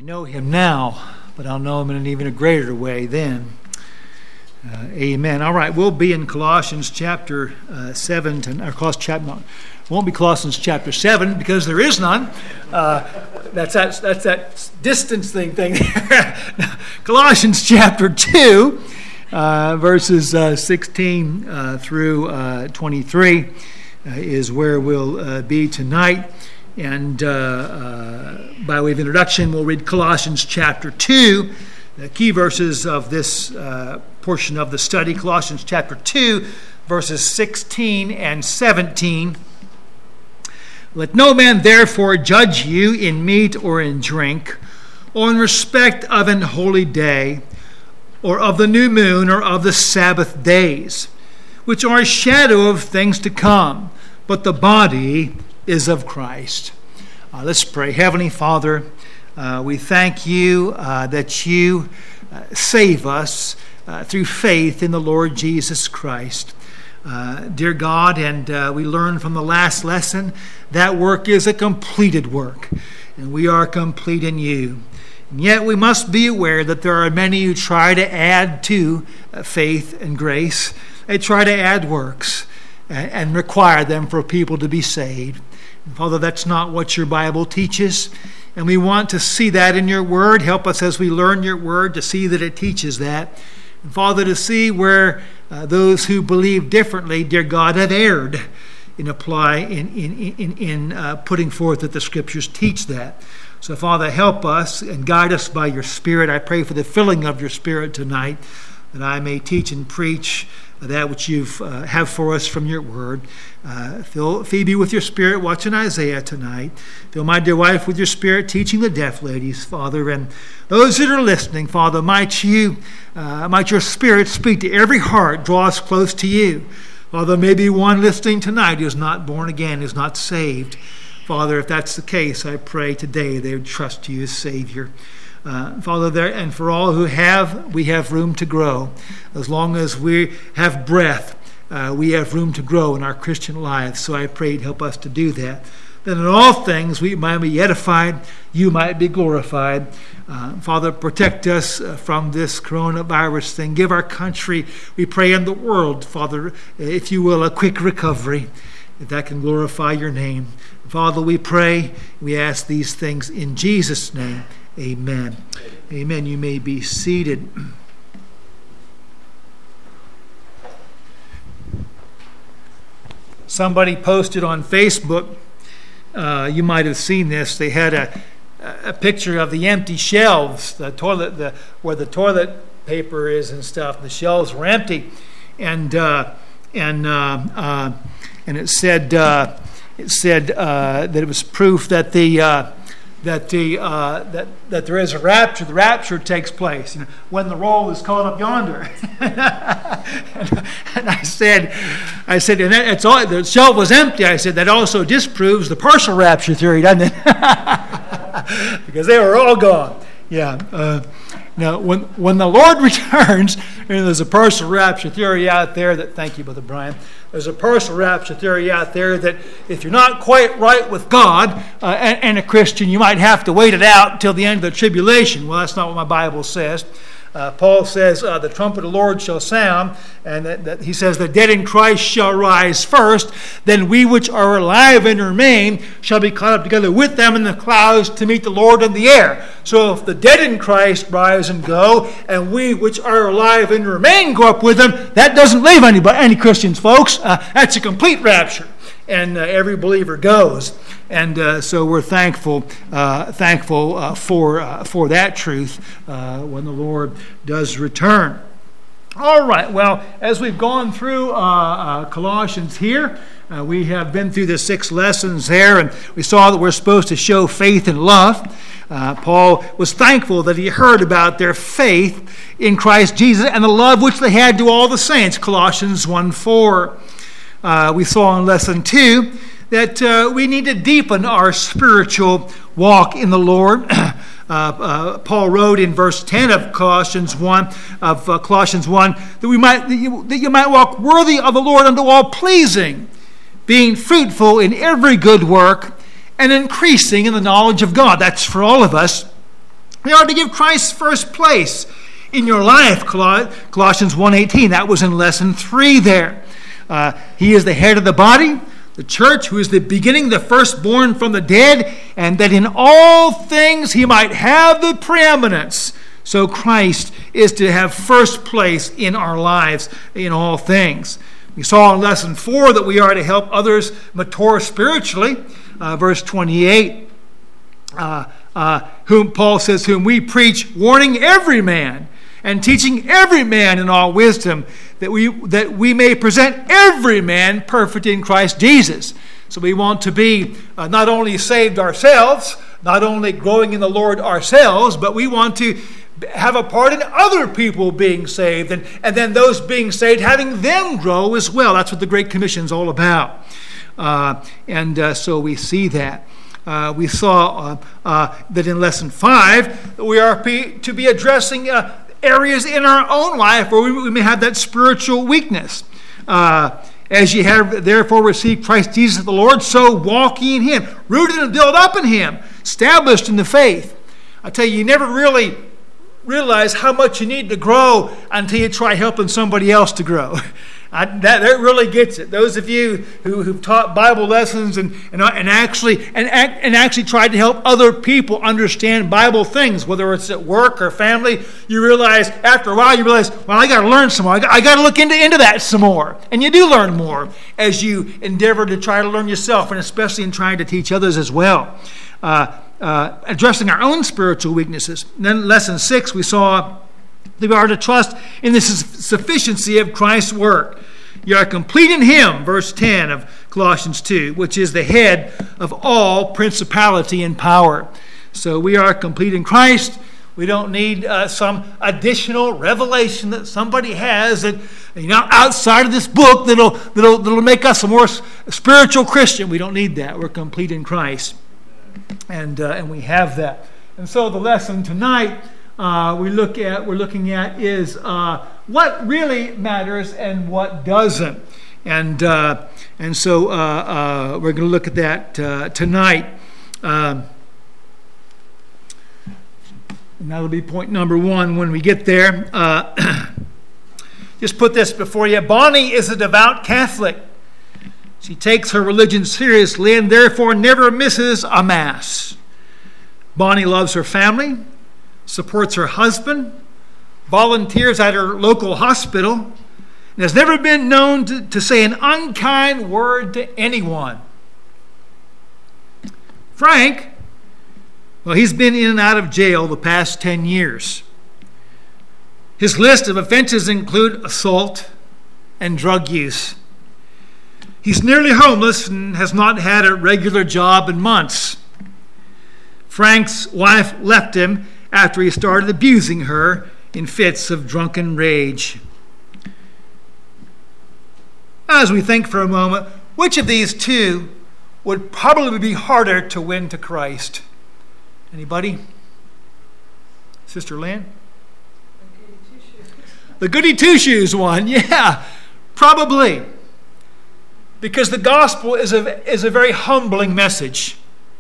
know him now, but I'll know him in an even greater way then. Amen. All right, we'll be in Colossians chapter 7. Won't be Colossians chapter 7 because there is none. That's that distance thing there. Colossians chapter 2, verses 16 through 23 is where we'll be tonight. And by way of introduction, we'll read Colossians chapter 2, the key verses of this portion of the study. Colossians chapter 2, verses 16 and 17. Let no man therefore judge you in meat or in drink, or in respect of an holy day, or of the new moon, or of the Sabbath days, which are a shadow of things to come, but the body is of Christ. Let's pray. Heavenly Father, we thank you that you save us through faith in the Lord Jesus Christ. Dear God, and we learned from the last lesson that work is a completed work, and we are complete in you. And yet we must be aware that there are many who try to add to faith and grace. They try to add works and require them for people to be saved. And Father, that's not what your Bible teaches, and we want to see that in your word. Help us as we learn your word to see that it teaches that. And Father, to see where those who believe differently, dear God, have erred in putting forth that the Scriptures teach that. So, Father, help us and guide us by your Spirit. I pray for the filling of your Spirit tonight, that I may teach and preach that which you have for us from your word. Fill Phoebe with your Spirit watching Isaiah tonight. Fill my dear wife with your Spirit teaching the deaf ladies, Father. And those that are listening, Father, might your Spirit speak to every heart, draw us close to you. Father, maybe one listening tonight is not born again, is not saved. Father, if that's the case, I pray today they would trust you as Savior. Father, there and for all who have, we have room to grow. As long as we have breath, we have room to grow in our Christian lives. So I pray you'd help us to do that. That in all things we might be edified, you might be glorified. Father, protect us from this coronavirus thing. Give our country, we pray, in the world, Father, if you will, a quick recovery that can glorify your name. Father, we pray, we ask these things in Jesus' name. Amen. Amen. You may be seated. Somebody posted on Facebook, you might have seen this, they had a picture of the empty shelves, the toilet, where the toilet paper is and stuff. The shelves were empty, and it said that it was proof that that there is a rapture. The rapture takes place when the roll is caught up yonder. and I said, and it's all, the shelf was empty. I said that also disproves the partial rapture theory, doesn't it? Because they were all gone. Yeah. Now, when the Lord returns, there's a partial rapture theory out there that, thank you, Brother Brian, there's a partial rapture theory out there that if you're not quite right with God and a Christian, you might have to wait it out until the end of the tribulation. Well, that's not what my Bible says. Paul says the trumpet of the Lord shall sound, and that he says the dead in Christ shall rise first, then we which are alive and remain shall be caught up together with them in the clouds to meet the Lord in the air. So if the dead in Christ rise and go, and we which are alive and remain go up with them, that doesn't leave any Christians, folks. That's a complete rapture. And every believer goes, and so we're thankful for that truth when the Lord does return. All right. Well, as we've gone through Colossians here, we have been through the 6 lessons there, and we saw that we're supposed to show faith and love. Paul was thankful that he heard about their faith in Christ Jesus and the love which they had to all the saints. Colossians 1:4. We saw in lesson 2 that we need to deepen our spiritual walk in the Lord. Paul wrote in verse 10 of Colossians 1 that you might walk worthy of the Lord unto all pleasing, being fruitful in every good work and increasing in the knowledge of God. That's for all of us. We are to give Christ first place in your life, Colossians 1:18. That was in lesson 3 there. He is the head of the body, the church, who is the beginning, the firstborn from the dead, and that in all things he might have the preeminence. So Christ is to have first place in our lives in all things. We saw in lesson 4 that we are to help others mature spiritually. Verse 28, whom Paul says, whom we preach, warning every man and teaching every man in all wisdom, that we may present every man perfect in Christ Jesus. So we want to be not only saved ourselves, not only growing in the Lord ourselves, but we want to have a part in other people being saved, and then those being saved, having them grow as well. That's what the Great Commission is all about. So we see that. We saw that in lesson 5, we are to be addressing areas in our own life where we may have that spiritual weakness. As ye have therefore received Christ Jesus the Lord, so walk ye in him, rooted and built up in him, established in the faith. I tell you, you never really realize how much you need to grow until you try helping somebody else to grow. That really gets it. Those of you who've taught Bible lessons and actually tried to help other people understand Bible things, whether it's at work or family, you realize after a while, well, I got to learn some more. I got to look into that some more. And you do learn more as you endeavor to try to learn yourself, and especially in trying to teach others as well. Addressing our own spiritual weaknesses. And then lesson 6, we saw that we are to trust in the sufficiency of Christ's work. You are complete in him, verse 10 of Colossians 2, which is the head of all principality and power. So we are complete in Christ. We don't need some additional revelation that somebody has that, outside of this book that'll make us a more spiritual Christian. We don't need that. We're complete in Christ. And we have that. And so the lesson tonight we're looking at is what really matters and what doesn't. And so we're going to look at that tonight. And that'll be point number 1 when we get there. Just put this before you. Bonnie is a devout Catholic. She takes her religion seriously and therefore never misses a Mass. Bonnie loves her family, supports her husband, volunteers at her local hospital, and has never been known to say an unkind word to anyone. Frank, well, he's been in and out of jail the past 10 years. His list of offenses include assault and drug use. He's nearly homeless and has not had a regular job in months. Frank's wife left him after he started abusing her in fits of drunken rage. As we think for a moment, which of these two would probably be harder to win to Christ? Anybody? Sister Lynn? The goody two-shoes one, yeah, probably. Because the gospel is a very humbling message.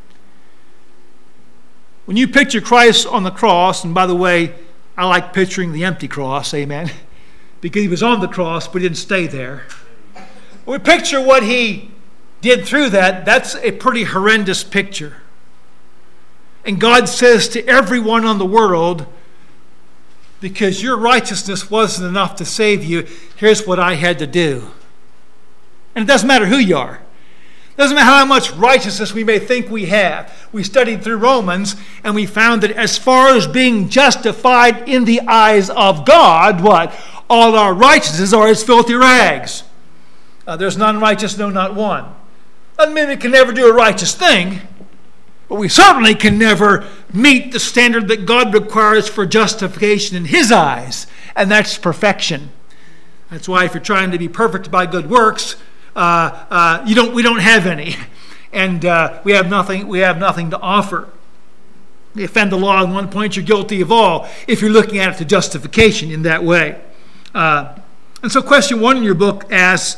When you picture Christ on the cross, and by the way, I like picturing the empty cross, amen, because he was on the cross, but he didn't stay there. When we picture what he did through that, that's a pretty horrendous picture. And God says to everyone on the world, because your righteousness wasn't enough to save you, here's what I had to do. And it doesn't matter who you are. It doesn't matter how much righteousness we may think we have. We studied through Romans, and we found that as far as being justified in the eyes of God, what? All our righteousnesses are as filthy rags. There's none righteous, no, not one. Doesn't mean we can never do a righteous thing, but we certainly can never meet the standard that God requires for justification in his eyes, and that's perfection. That's why if you're trying to be perfect by good works, we don't have any, and we have nothing to offer. You offend the law at one point, you're guilty of all, if you're looking at it to justification in that way. And so question 1 in your book asks,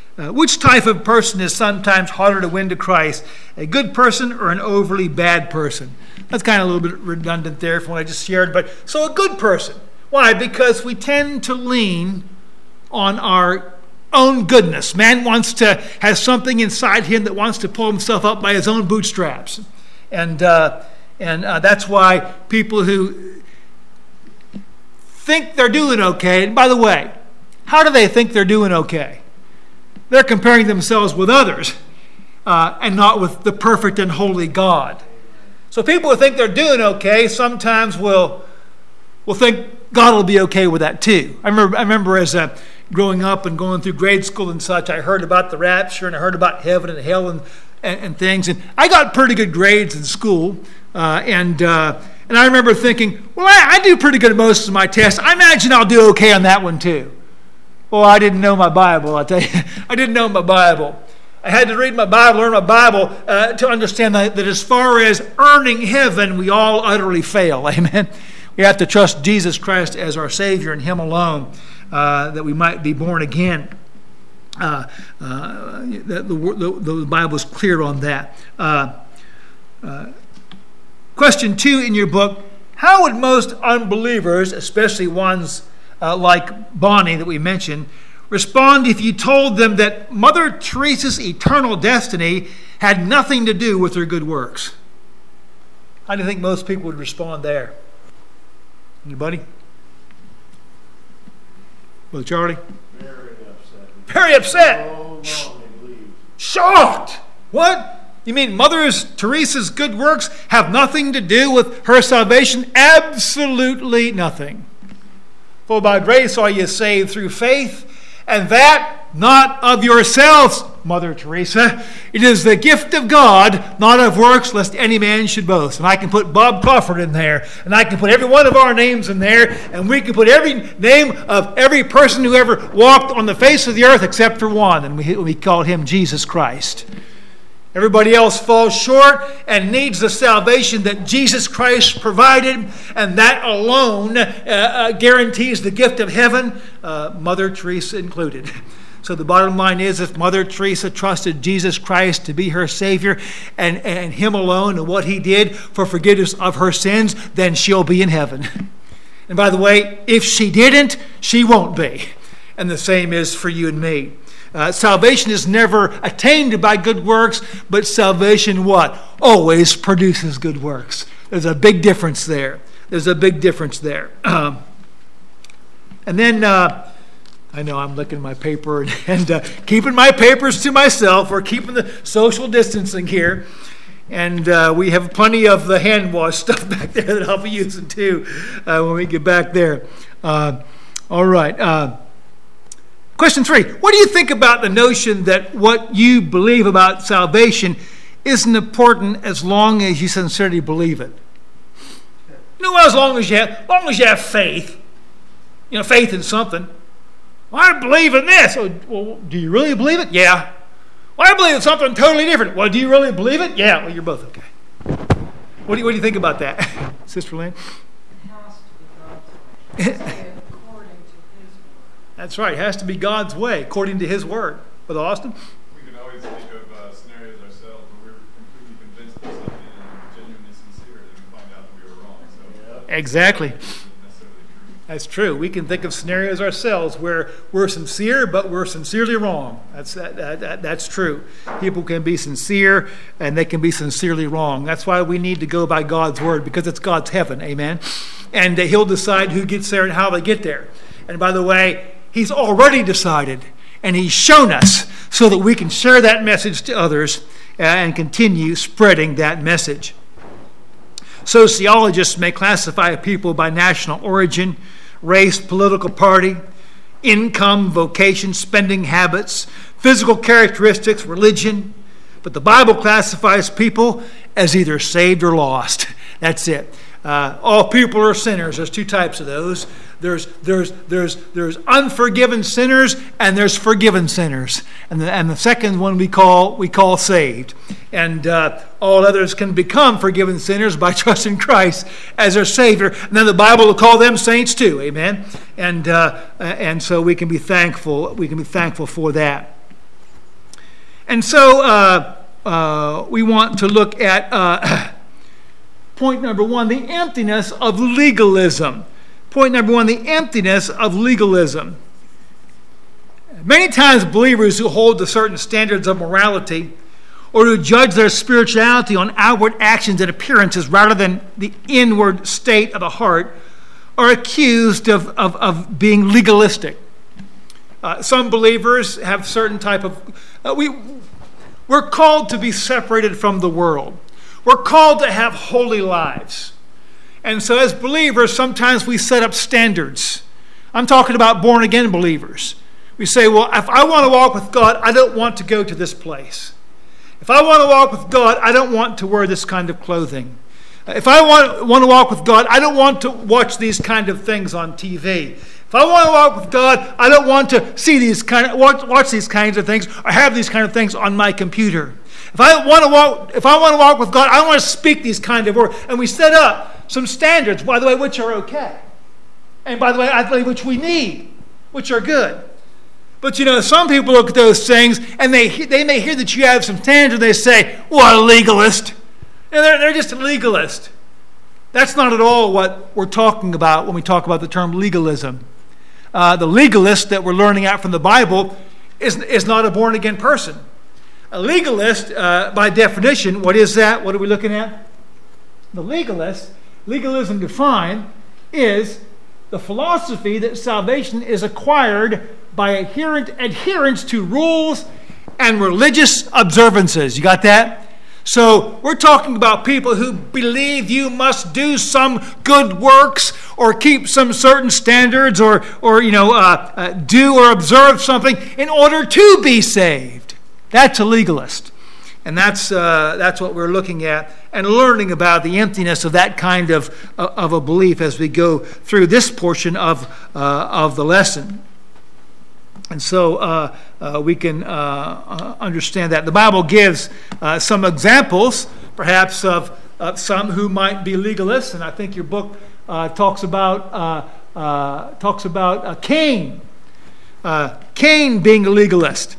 Which type of person is sometimes harder to win to Christ? A good person or an overly bad person? That's kind of a little bit redundant there from what I just shared. But so a good person. Why? Because we tend to lean on our own goodness. Man wants to have something inside him that wants to pull himself up by his own bootstraps. And that's why people who think they're doing okay, and by the way, how do they think they're doing okay? They're comparing themselves with others and not with the perfect and holy God. So people who think they're doing okay sometimes will think God will be okay with that too. I remember as growing up and going through grade school and such, I heard about the rapture and I heard about heaven and hell and things. And I got pretty good grades in school. And I remember thinking, well, I do pretty good at most of my tests. I imagine I'll do okay on that one too. Well, I didn't know my Bible, I'll tell you. I didn't know my Bible. I had to read my Bible, learn my Bible to understand that as far as earning heaven, we all utterly fail. Amen. We have to trust Jesus Christ as our Savior and Him alone, that we might be born again. The Bible is clear on that. Question 2 in your book: how would most unbelievers, especially ones like Bonnie that we mentioned, respond if you told them that Mother Teresa's eternal destiny had nothing to do with her good works? How do you think most people would respond there? Anybody? Brother Charlie? Very upset. Very upset. So long they believe. Shocked. What? You mean Mother Teresa's good works have nothing to do with her salvation? Absolutely nothing. For by grace are you saved through faith, and that not of yourselves, Mother Teresa. It is the gift of God, not of works, lest any man should boast. And I can put Bob Crawford in there, and I can put every one of our names in there, and we can put every name of every person who ever walked on the face of the earth except for one, and we call him Jesus Christ. Everybody else falls short and needs the salvation that Jesus Christ provided, and that alone guarantees the gift of heaven, Mother Teresa included. So the bottom line is, if Mother Teresa trusted Jesus Christ to be her Savior and Him alone and what He did for forgiveness of her sins, then she'll be in heaven. And by the way, if she didn't, she won't be. And the same is for you and me. Salvation is never attained by good works, but salvation what? Always produces good works. There's a big difference there. And then, I know I'm looking at my paper and keeping my papers to myself. We're keeping the social distancing here. And we have plenty of the hand wash stuff back there that I'll be using too when we get back there. All right. Question 3. What do you think about the notion that what you believe about salvation isn't important as long as you sincerely believe it? You know, as long as you have faith, faith in something. Well, I believe in this. Well, do you really believe it? Yeah. Well, I believe in something totally different. Well, do you really believe it? Yeah. Well, you're both okay. What do you think about that, Sister Lynn? It has to be God's way. According to His word. That's right. It has to be God's way, according to His word. Brother Austin? We can always think of scenarios ourselves where we're completely convinced of something and genuinely sincere, and we find out that we were wrong. So Exactly. necessarily true. That's true. We can think of scenarios ourselves where we're sincere, but we're sincerely wrong. That's true. People can be sincere, and they can be sincerely wrong. That's why we need to go by God's word, because it's God's heaven. Amen. And He'll decide who gets there and how they get there. And by the way, He's already decided, and He's shown us so that we can share that message to others and continue spreading that message. Sociologists may classify people by national origin, race, political party, income, vocation, spending habits, physical characteristics, religion. But the Bible classifies people as either saved or lost. That's it. All people are sinners. There's two types of those. There's unforgiven sinners, and there's forgiven sinners. And the second one we call saved. And all others can become forgiven sinners by trusting Christ as their Savior. And then the Bible will call them saints too. Amen. And so we can be thankful. We can be thankful for that. And so we want to look at point number one, the emptiness of legalism. Point number one, the emptiness of legalism. Many times believers who hold to certain standards of morality or who judge their spirituality on outward actions and appearances rather than the inward state of the heart are accused of being legalistic. Some believers have certain type of... we're called to be separated from the world. We're called to have holy lives. And so as believers, sometimes we set up standards. I'm talking about born-again believers. We say, well, if I want to walk with God, I don't want to go to this place. If I want to walk with God, I don't want to wear this kind of clothing. If I want to walk with God, I don't want to watch these kind of things on TV. If I want to walk with God, I don't want to see watch these kinds of things or have these kind of things on my computer. If I want to walk with God, I want to speak these kind of words. And we set up some standards, by the way, which are okay. And by the way, I believe which we need, which are good. But some people look at those things and they may hear that you have some standards and they say, what a legalist. They're just a legalist. That's not at all what we're talking about when we talk about the term legalism. The legalist that we're learning out from the Bible is not a born-again person. A legalist, by definition, what is that? What are we looking at? The legalism defined, is the philosophy that salvation is acquired by adherence to rules and religious observances. You got that? So we're talking about people who believe you must do some good works or keep some certain standards or do or observe something in order to be saved. That's a legalist. And that's what we're looking at and learning about the emptiness of that kind of a belief as we go through this portion of the lesson. And so we can understand that. The Bible gives some examples, perhaps, of some who might be legalists. And I think your book talks about Cain. Cain being a legalist.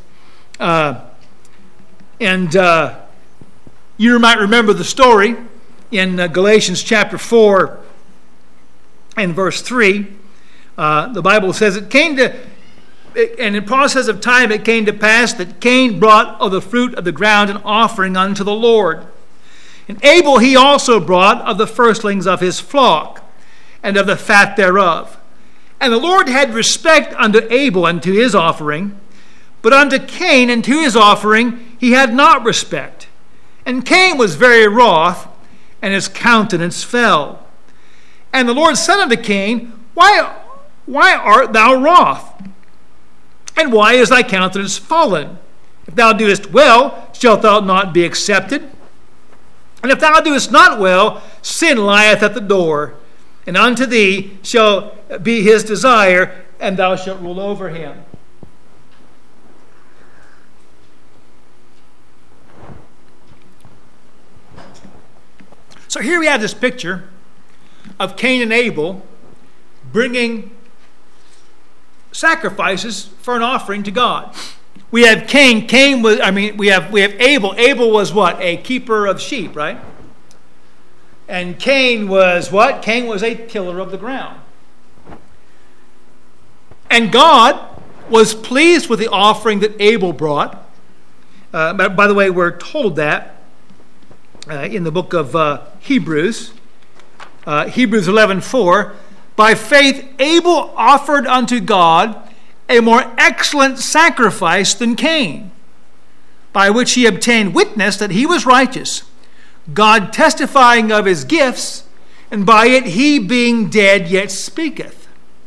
And you might remember the story in Galatians chapter 4 and verse 3. The Bible says and in process of time it came to pass that Cain brought of the fruit of the ground an offering unto the Lord. And Abel he also brought of the firstlings of his flock, and of the fat thereof. And the Lord had respect unto Abel and to his offering, but unto Cain and to his offering he had not respect. And Cain was very wroth, and his countenance fell. And the Lord said unto Cain, Why art thou wroth? And why is thy countenance fallen? If thou doest well, shalt thou not be accepted? And if thou doest not well, sin lieth at the door, and unto thee shall be his desire, and thou shalt rule over him. So here we have this picture of Cain and Abel bringing sacrifices for an offering to God. We have Cain. We have Abel. Abel was what? A keeper of sheep, right? And Cain was what? Cain was a tiller of the ground. And God was pleased with the offering that Abel brought. By the way, we're told that in the book of Hebrews. Hebrews 11:4. By faith, Abel offered unto God a more excellent sacrifice than Cain, by which he obtained witness that he was righteous, God testifying of his gifts, and by it he being dead yet speaketh.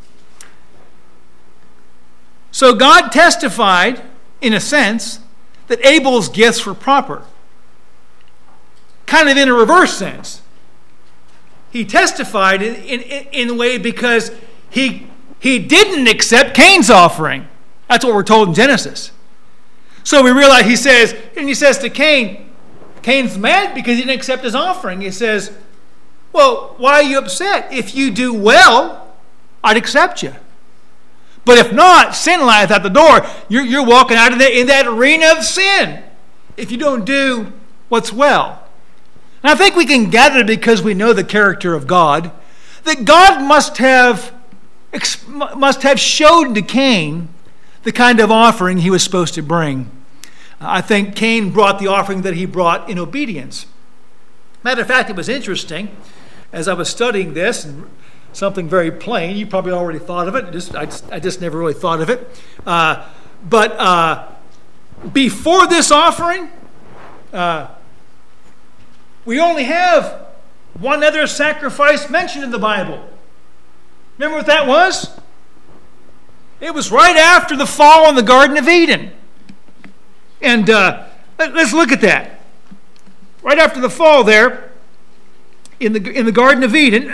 So God testified, in a sense, that Abel's gifts were proper. Kind of in a reverse sense. He testified in a way because he didn't accept Cain's offering. That's what we're told in Genesis. So we realize he says to Cain, Cain's mad because he didn't accept his offering. He says, well, why are you upset? If you do well, I'd accept you. But if not, sin lieth at the door. You're walking out in that arena of sin. if you don't do what's well. And I think we can gather because we know the character of God, that God must have showed to Cain the kind of offering he was supposed to bring. I think Cain brought the offering that he brought in obedience. Matter of fact, it was interesting, as I was studying this, and something very plain, you probably already thought of it, I just never really thought of it. But before this offering, we only have one other sacrifice mentioned in the Bible. Remember what that was? It was right after the fall in the Garden of Eden. And let's look at that. Right after the fall there, in the Garden of Eden,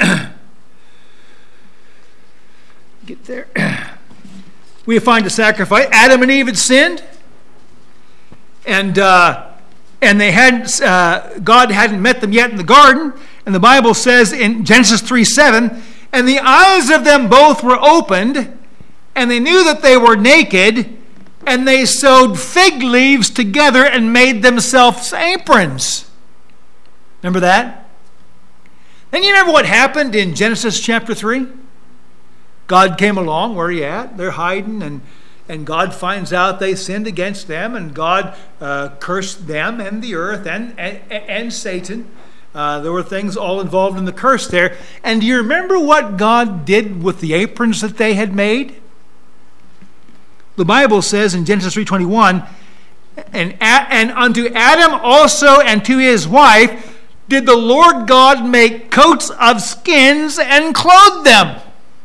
get there, we find a sacrifice. Adam and Eve had sinned, and they hadn't. God hadn't met them yet in the garden. And the Bible says in Genesis 3:7, and the eyes of them both were opened, and they knew that they were naked, and they sewed fig leaves together and made themselves aprons. Remember that? Then you remember what happened in Genesis chapter 3? God came along, where he at? They're hiding, and God finds out they sinned against them, and God cursed them and the earth and Satan. There were things all involved in the curse there. And do you remember what God did with the aprons that they had made? The Bible says in Genesis 3:21, and unto Adam also and to his wife did the Lord God make coats of skins and clothe them.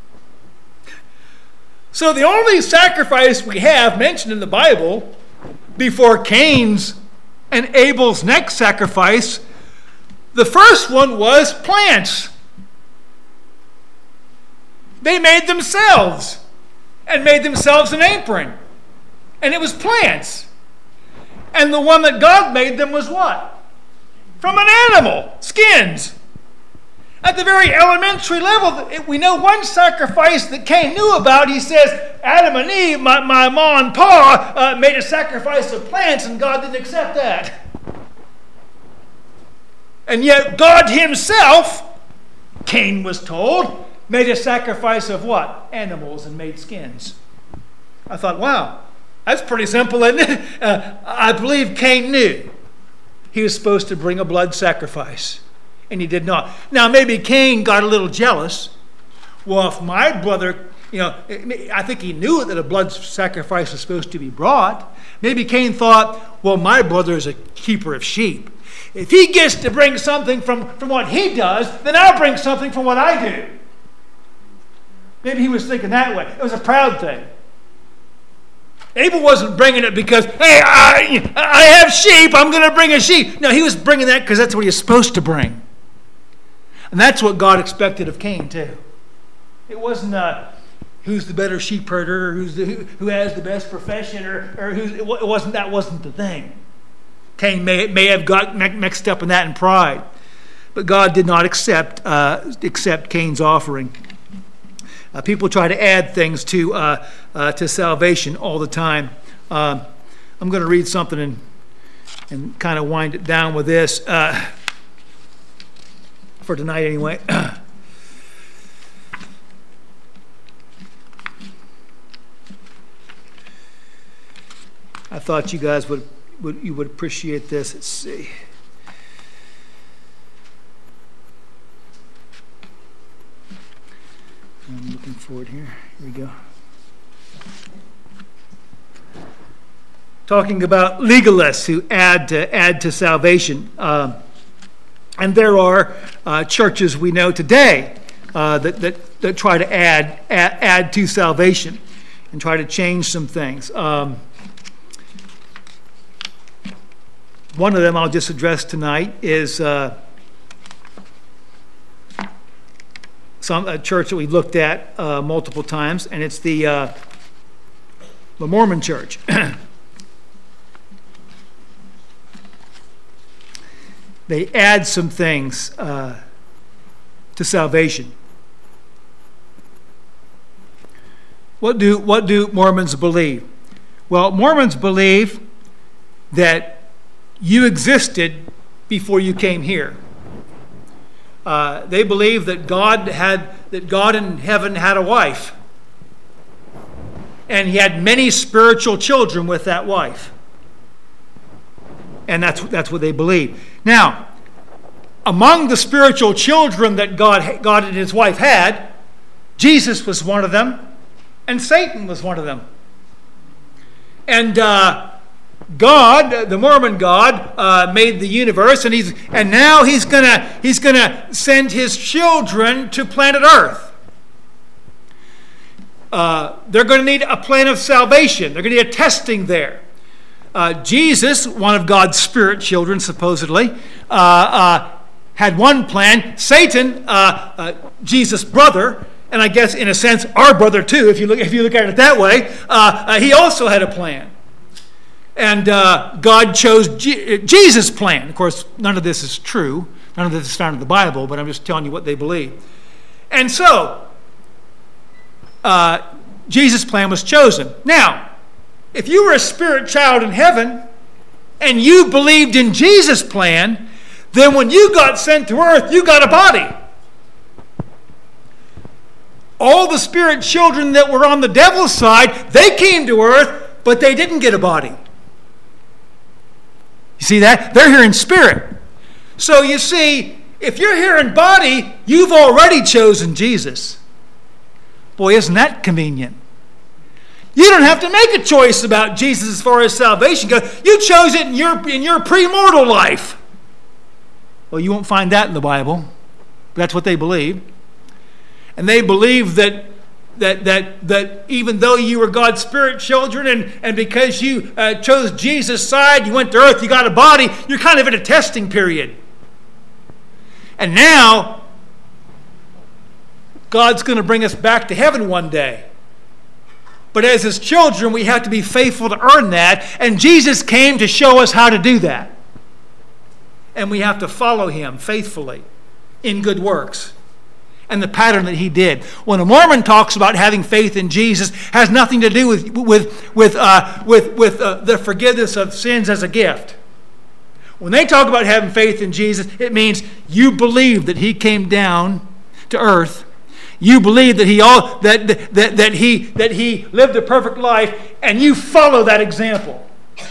So the only sacrifice we have mentioned in the Bible before Cain's and Abel's next sacrifice, the first one was plants. They made themselves and made themselves an apron. And it was plants. And the one that God made them was what? From an animal, skins. At the very elementary level, we know one sacrifice that Cain knew about. He says, Adam and Eve, my ma and pa, made a sacrifice of plants, and God didn't accept that. And yet God himself, Cain was told, made a sacrifice of what? Animals, and made skins. I thought, wow, that's pretty simple, isn't it? I believe Cain knew he was supposed to bring a blood sacrifice, and he did not. Now, maybe Cain got a little jealous. Well, if my brother, I think he knew that a blood sacrifice was supposed to be brought. Maybe Cain thought, well, my brother is a keeper of sheep. If he gets to bring something from what he does, then I'll bring something from what I do. Maybe he was thinking that way. It was a proud thing. Abel wasn't bringing it because, hey, I have sheep, I'm going to bring a sheep. No, he was bringing that because that's what he was supposed to bring. And that's what God expected of Cain, too. It wasn't who's the better sheep herder, or who has the best profession, or that wasn't the thing. Cain may have got mixed up in that in pride. But God did not accept Cain's offering. People try to add things to salvation all the time. I'm going to read something and kind of wind it down with this for tonight anyway. I thought you guys would appreciate this. Let's see. I'm looking forward here. Here we go. Talking about legalists who add to salvation, and there are churches we know today that try to add to salvation and try to change some things. One of them I'll just address tonight is a church that we looked at multiple times, and it's the Mormon Church. They add some things to salvation. What do Mormons believe? Well, Mormons believe that you existed before you came here. They believe that God in heaven had a wife, and he had many spiritual children with that wife, and that's what they believe. Now, among the spiritual children that God and his wife had, Jesus was one of them, and Satan was one of them. And God, the Mormon God, made the universe, and now he's gonna send his children to planet Earth. They're going to need a plan of salvation. They're going to need a testing there. Jesus, one of God's spirit children, supposedly, had one plan. Satan, Jesus' brother, and I guess in a sense our brother too, if you look at it that way, he also had a plan. And God chose Jesus' plan. Of course, none of this is true. None of this is found in the Bible, but I'm just telling you what they believe. And so, Jesus' plan was chosen. Now, if you were a spirit child in heaven and you believed in Jesus' plan, then when you got sent to earth, you got a body. All the spirit children that were on the devil's side, they came to earth, but they didn't get a body. You see that? They're here in spirit. So you see, if you're here in body, you've already chosen Jesus. Boy, isn't that convenient? You don't have to make a choice about Jesus as far as salvation goes. You chose it in your pre-mortal life. Well, you won't find that in the Bible. That's what they believe. And they believe that even though you were God's spirit children and because you chose Jesus' side, you went to earth, you got a body, you're kind of in a testing period. And now, God's going to bring us back to heaven one day. But as his children, we have to be faithful to earn that. And Jesus came to show us how to do that. And we have to follow him faithfully in good works. And the pattern that he did. When a Mormon talks about having faith in Jesus, has nothing to do with the forgiveness of sins as a gift. When they talk about having faith in Jesus, it means you believe that he came down to earth. You believe that he lived a perfect life, and you follow that example.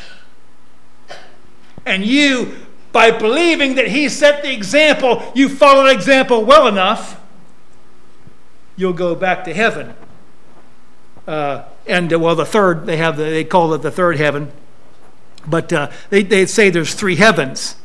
And you, by believing that he set the example, you follow the example well enough, you'll go back to heaven. The third, they call it the third heaven. But they say there's three heavens.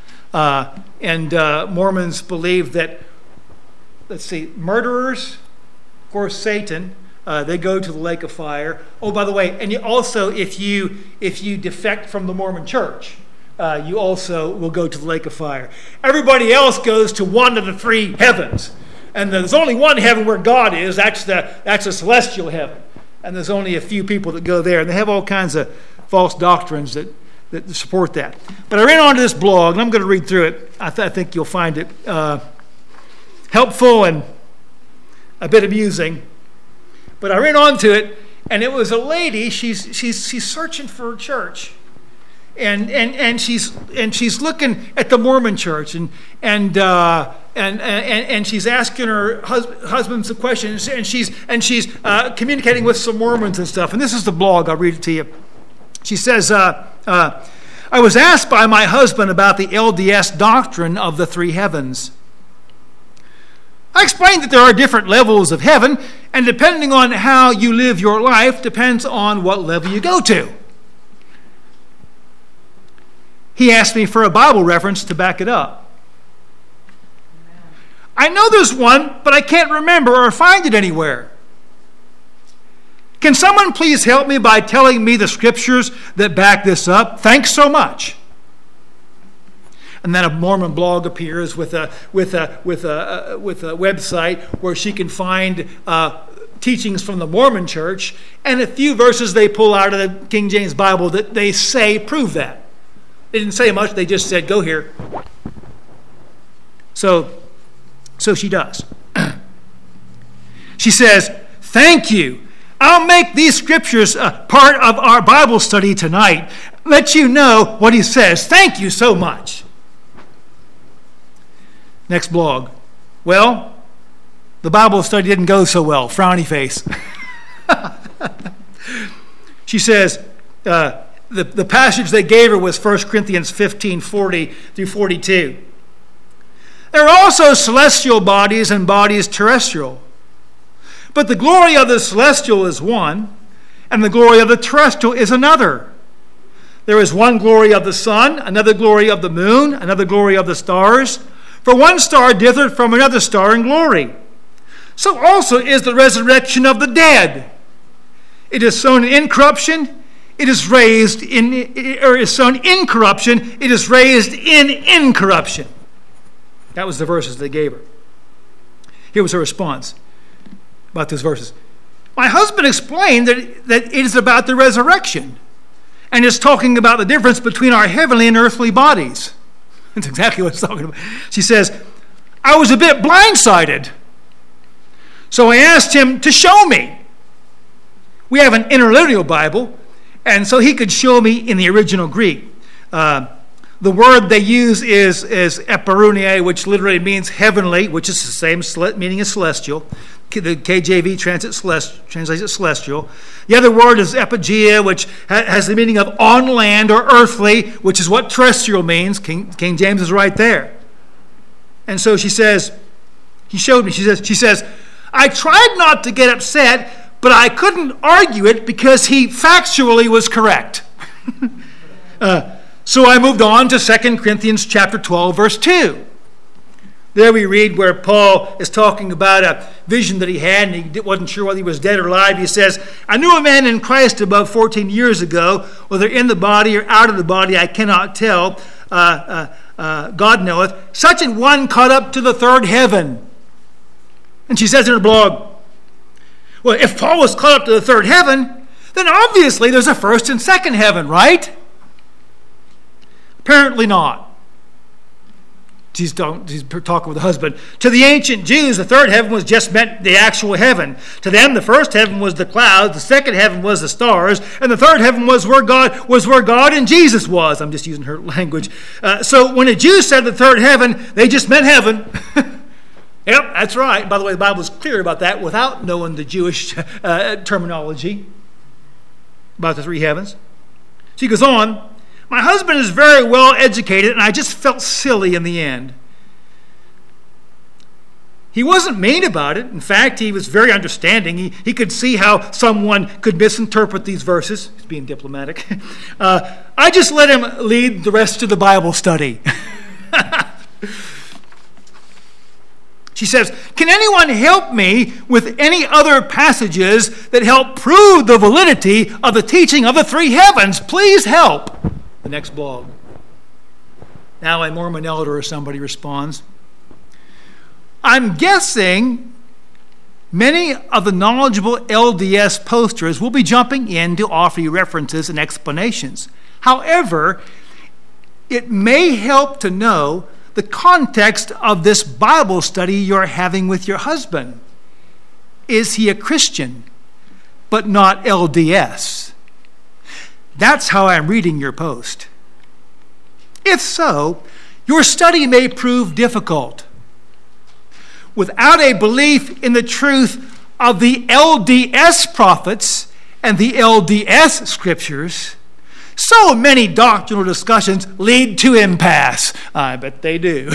Mormons believe that, murderers, of course Satan, they go to the lake of fire. Oh, by the way, and if you defect from the Mormon church, you also will go to the lake of fire. Everybody else goes to one of the three heavens. And there's only one heaven where God is. That's the celestial heaven. And there's only a few people that go there. And they have all kinds of false doctrines that support that. But I ran onto this blog, and I'm going to read through it. I think you'll find it helpful and a bit amusing. But I ran onto it, and it was a lady. She's searching for a church. And she's looking at the Mormon church, and she's asking her husband some questions, and she's communicating with some Mormons and stuff. And this is the blog. I'll read it to you. She says, "I was asked by my husband about the LDS doctrine of the three heavens. I explained that there are different levels of heaven, and depending on how you live your life depends on what level you go to. He asked me for a Bible reference to back it up. I know there's one, but I can't remember or find it anywhere. Can someone please help me by telling me the scriptures that back this up? Thanks so much." And then a Mormon blog appears with a website where she can find teachings from the Mormon church and a few verses they pull out of the King James Bible that they say prove that. They didn't say much. They just said, "Go here." So she does. She says, "Thank you. I'll make these scriptures part of our Bible study tonight. Let you know what he says. Thank you so much. Next blog. Well, the Bible study didn't go so well. Frowny face. She says, the passage they gave her was 1 Corinthians 15:40 through 42. There are also celestial bodies and bodies terrestrial. But the glory of the celestial is one, and the glory of the terrestrial is another. There is one glory of the sun, another glory of the moon, another glory of the stars. For one star differeth from another star in glory. So also is the resurrection of the dead. It is sown in incorruption, it is raised in, or is sown in corruption, it is raised in incorruption. That was the verses they gave her. Here was her response about those verses. My husband explained that it is about the resurrection, and is talking about the difference between our heavenly and earthly bodies. That's exactly what it's talking about. She says, I was a bit blindsided, so I asked him to show me. We have an interlinear Bible, and so he could show me in the original Greek. The word they use is eparunia, which literally means heavenly, which is the same meaning as celestial. The KJV translates it celestial. The other word is epigea, which has the meaning of on land or earthly, which is what terrestrial means. King James is right there. And so she says, he showed me, she says, I tried not to get upset, but I couldn't argue it because he factually was correct. So I moved on to 2 Corinthians chapter 12, verse 2. There we read where Paul is talking about a vision that he had, and he wasn't sure whether he was dead or alive. He says, I knew a man in Christ above 14 years ago, whether in the body or out of the body, I cannot tell. God knoweth. Such an one caught up to the third heaven. And she says in her blog, well, if Paul was caught up to the third heaven, then obviously there's a first and second heaven, right? Apparently not. She's talking with the husband. To the ancient Jews, the third heaven was just meant the actual heaven. To them, the first heaven was the clouds, the second heaven was the stars, and the third heaven was where God and Jesus was. I'm just using her language. So when a Jew said the third heaven, they just meant heaven. Yep, that's right. By the way, the Bible is clear about that without knowing the Jewish terminology about the three heavens. She goes on, my husband is very well educated, and I just felt silly in the end. He wasn't mean about it. In fact, he was very understanding. He could see how someone could misinterpret these verses. He's being diplomatic. I just let him lead the rest of the Bible study. She says, can anyone help me with any other passages that help prove the validity of the teaching of the three heavens? Please help. The next blog. Now a Mormon elder or somebody responds, I'm guessing many of the knowledgeable LDS posters will be jumping in to offer you references and explanations. However, it may help to know the context of this Bible study you're having with your husband. Is he a Christian, but not LDS? That's how I'm reading your post. If so, your study may prove difficult. Without a belief in the truth of the LDS prophets and the LDS scriptures, so many doctrinal discussions lead to impasse. I bet they do.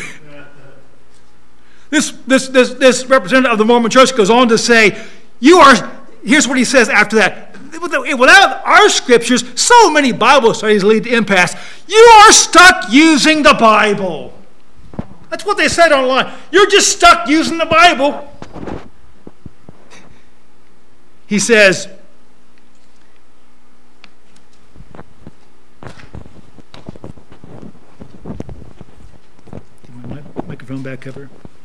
This representative of the Mormon Church goes on to say, here's what he says after that. Without our scriptures, so many Bible studies lead to impasse. You are stuck using the Bible. That's what they said online. You're just stuck using the Bible. He says, get my microphone back cover.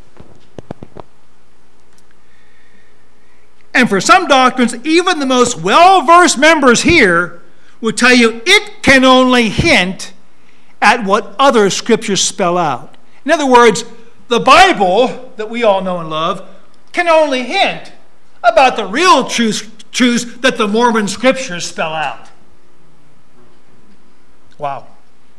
And for some doctrines, even the most well-versed members here will tell you it can only hint at what other scriptures spell out. In other words, the Bible that we all know and love can only hint about the real truth truths that the Mormon scriptures spell out. Wow.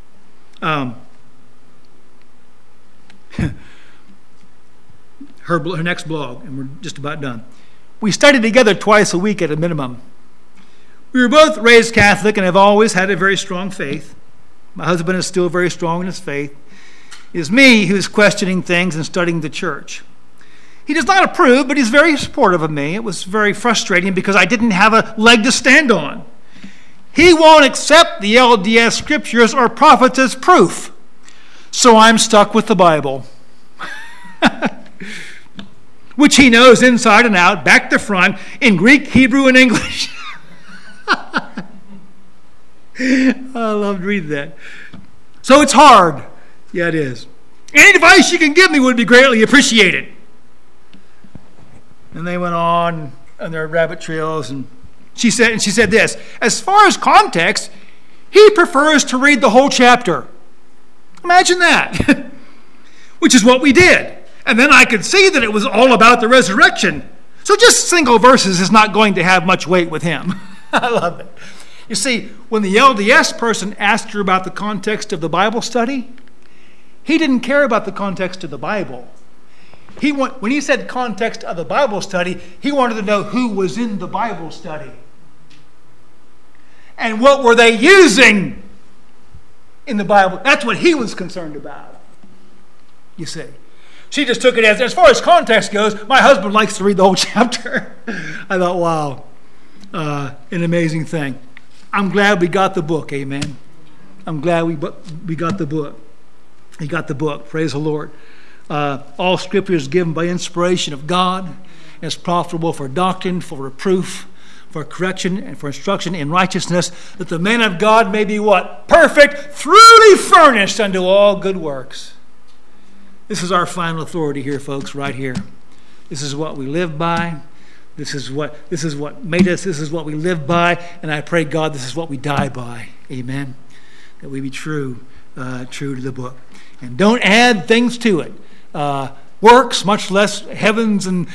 Her next blog, and we're just about done. We studied together twice a week at a minimum. We were both raised Catholic and have always had a very strong faith. My husband is still very strong in his faith. It is me who's questioning things and studying the church. He does not approve, but he's very supportive of me. It was very frustrating because I didn't have a leg to stand on. He won't accept the LDS scriptures or prophets as proof. So I'm stuck with the Bible, which he knows inside and out, back to front, in Greek, Hebrew, and English. I love to read that. So it's hard. Yeah, it is. Any advice you can give me would be greatly appreciated. And they went on their rabbit trails, and she said this: as far as context, he prefers to read the whole chapter. Imagine that. Which is what we did. And then I could see that it was all about the resurrection. So just single verses is not going to have much weight with him. I love it. You see, when the LDS person asked her about the context of the Bible study, he didn't care about the context of the Bible. When he said context of the Bible study, he wanted to know who was in the Bible study. And what were they using in the Bible? That's what he was concerned about. You see. She just took it as far as context goes, my husband likes to read the whole chapter. I thought, wow, an amazing thing. I'm glad we got the book, amen. I'm glad we got the book. He got the book, praise the Lord. All Scripture is given by inspiration of God, and is profitable for doctrine, for reproof, for correction, and for instruction in righteousness, that the man of God may be what? Perfect, truly furnished unto all good works. This is our final authority here, folks, right here. This is what we live by. This is what made us. This is what we live by. And I pray, God, this is what we die by. Amen. That we be true to the book. And don't add things to it. Works, much less heavens and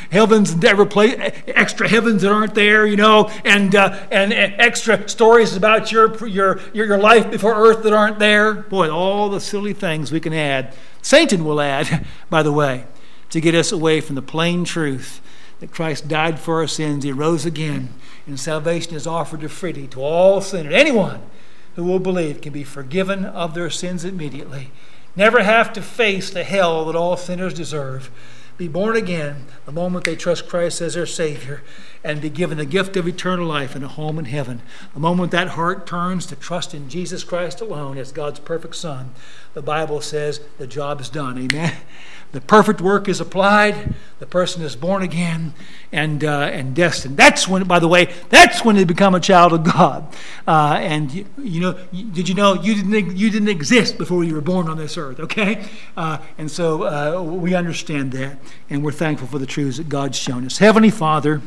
extra heavens that aren't there, and extra stories about your life before earth that aren't there. Boy, all the silly things we can add. Satan will add, by the way, to get us away from the plain truth that Christ died for our sins, he rose again, and salvation is offered to freely to all sinners. Anyone who will believe can be forgiven of their sins immediately. Never have to face the hell that all sinners deserve. Be born again the moment they trust Christ as their Savior, and be given the gift of eternal life and a home in heaven. The moment that heart turns to trust in Jesus Christ alone as God's perfect Son, the Bible says the job is done. Amen. The perfect work is applied. The person is born again and destined. That's when, by the way, that's when they become a child of God. Did you know you didn't exist before you were born on this earth? Okay, and so we understand that, and we're thankful for the truths that God's shown us. Heavenly Father,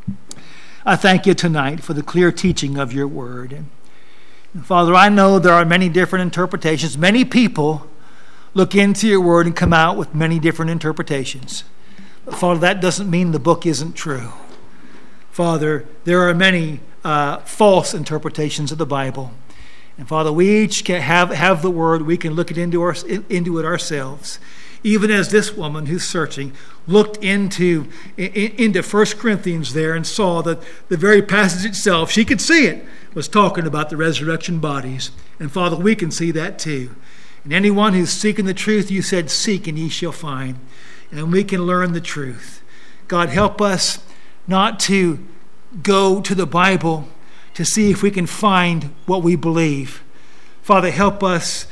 I thank you tonight for the clear teaching of your word. And Father, I know there are many different interpretations. Many people look into your word and come out with many different interpretations. But Father, that doesn't mean the book isn't true. Father, there are many false interpretations of the Bible. And Father, we each can have the word. We can look into it ourselves. Even as this woman who's searching looked into 1 Corinthians there and saw that the very passage itself, she could see it, was talking about the resurrection bodies. And Father, we can see that too. And anyone who's seeking the truth, you said, seek and ye shall find. And we can learn the truth. God, help us not to go to the Bible to see if we can find what we believe. Father, help us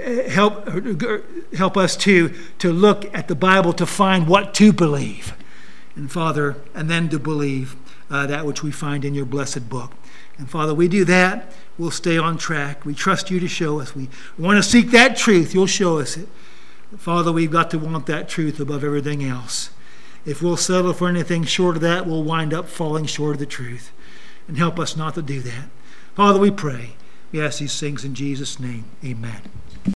to look at the Bible to find what to believe. And Father, and then to believe that which we find in your blessed book. And Father, we do that, we'll stay on track. We trust you to show us. We want to seek that truth. You'll show us it. Father, we've got to want that truth above everything else. If we'll settle for anything short of that, we'll wind up falling short of the truth. And help us not to do that. Father, we pray. We ask these things in Jesus' name. Amen.